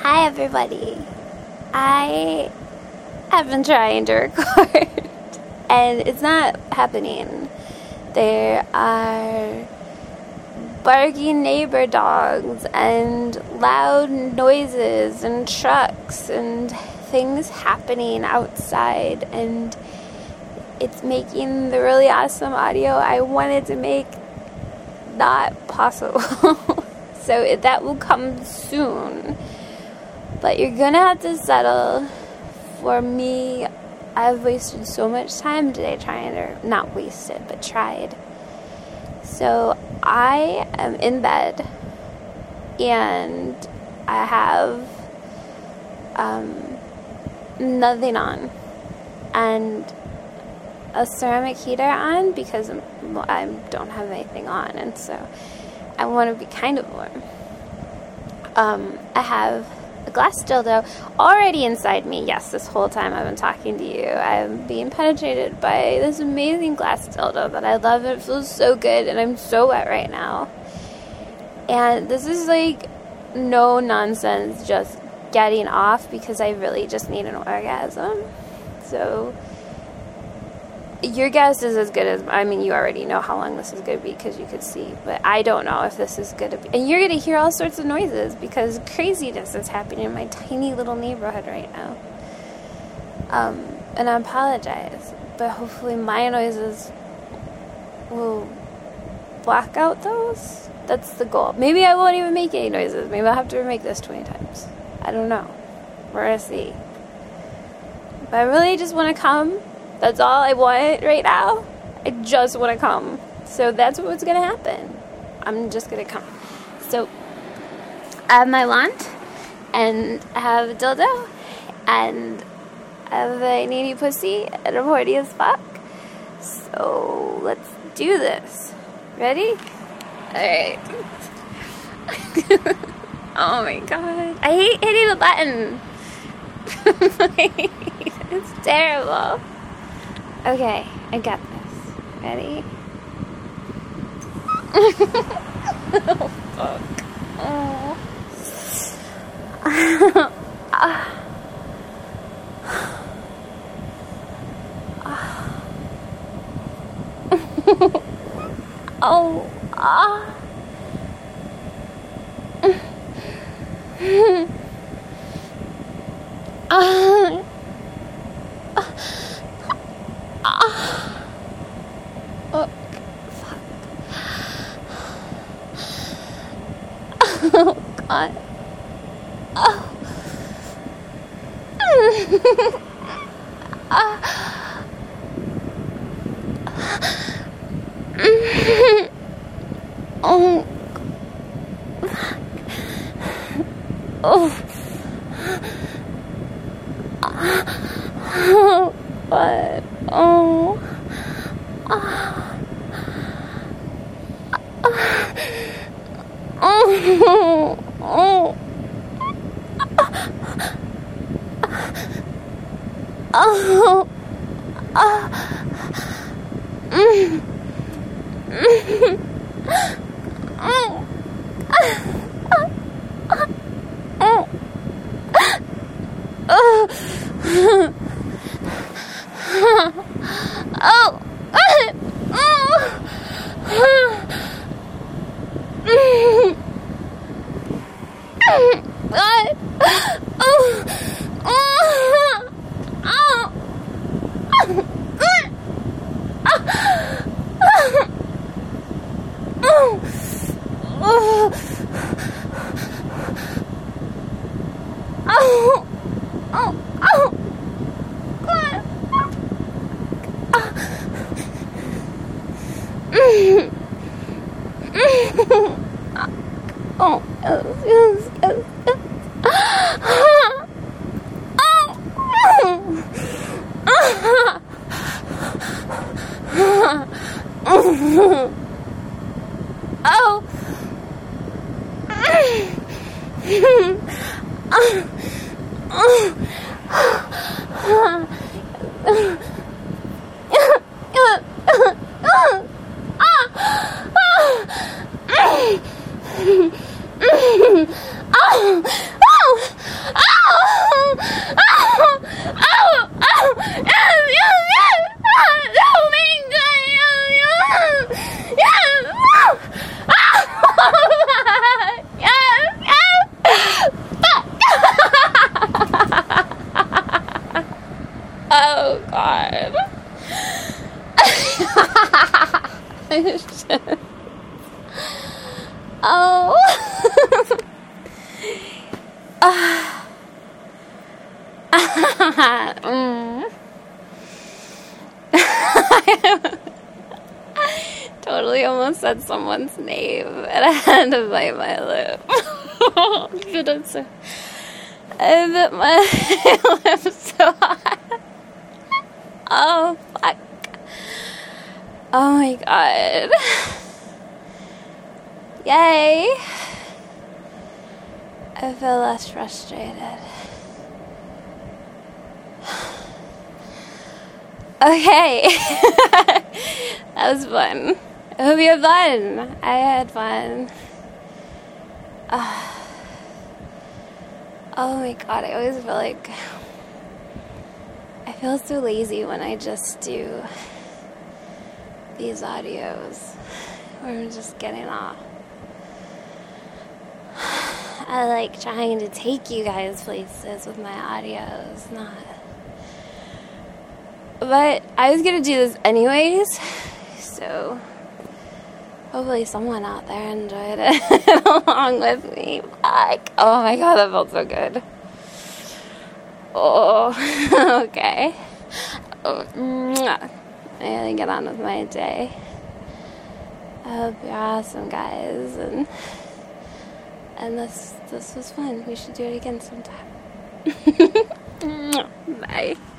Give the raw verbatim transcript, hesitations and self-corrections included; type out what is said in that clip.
Hi everybody. I have been trying to record and it's not happening. There are barking neighbor dogs and loud noises and trucks and things happening outside, and it's making the really awesome audio I wanted to make not possible. So it, that will come soon. But you're gonna have to settle for me. I've wasted so much time today trying to, not wasted, but tried. So I am in bed and I have um, nothing on and a ceramic heater on because I'm, I don't have anything on, and so I want to be kind of warm. Um, I have a glass dildo already inside me. Yes, this whole time I've been talking to you, I'm being penetrated by this amazing glass dildo that I love. It feels so good, and I'm so wet right now. And this is like no nonsense, just getting off because I really just need an orgasm. So your guess is as good as, I mean, you already know how long this is going to be because you could see, but I don't know if this is going to be, and you're going to hear all sorts of noises because craziness is happening in my tiny little neighborhood right now. Um, and I apologize, but hopefully my noises will block out those. That's the goal. Maybe I won't even make any noises. Maybe I'll have to remake this twenty times. I don't know. We're going to see. But I really just want to come. That's all I want right now. I just want to come. So that's what's going to happen. I'm just going to come. So I have my wand, and I have a dildo, and I have a needy pussy, and I'm horny as fuck. So let's do this. Ready? Alright. Oh my god. I hate hitting the button. It's terrible. Okay, I got this. Ready? Oh, fuck. Oh. Oh. Ah. Ah. Oh, fuck. Oh, God. Oh. Ah. Oh. Oh. Oh. What? Oh. Oh. Oh. Oh. Oh. Oh. Mm. Mm. Oh. Oh. Oh. Oh. Oh, yes, yes, yes, yes. Oh. Oh. questions. Oh. uh. mm. Totally almost said someone's name and I had to bite my lip. so, I bit my lip so hard. Oh, fuck. Oh my god. Yay. I feel less frustrated. Okay. That was fun. I hope you had fun. I had fun. Uh, oh my god, I always feel like I feel so lazy when I just do these audios where I'm just getting off. I like trying to take you guys places with my audios, not. But I was gonna do this anyways, so hopefully someone out there enjoyed it along with me. Fuck. Oh my god, that felt so good. Oh, okay. Oh, mwah. I gotta get on with my day. I hope you're awesome, guys, and and this this was fun. We should do it again sometime. Bye.